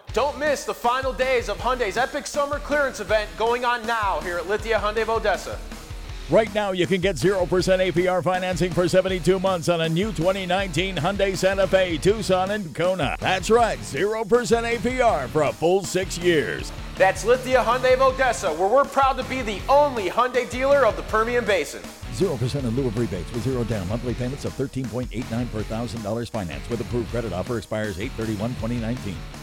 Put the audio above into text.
Don't miss the final days of Hyundai's epic summer clearance event going on now here at Lithia Hyundai of Odessa. Right now, you can get 0% APR financing for 72 months on a new 2019 Hyundai Santa Fe, Tucson, and Kona. That's right, 0% APR for a full 6 years. That's Lithia Hyundai of Odessa, where we're proud to be the only Hyundai dealer of the Permian Basin. 0% in lieu of rebates with 0 down. Monthly payments of $13.89 per $1,000 financed with approved credit offer expires 8/31/2019.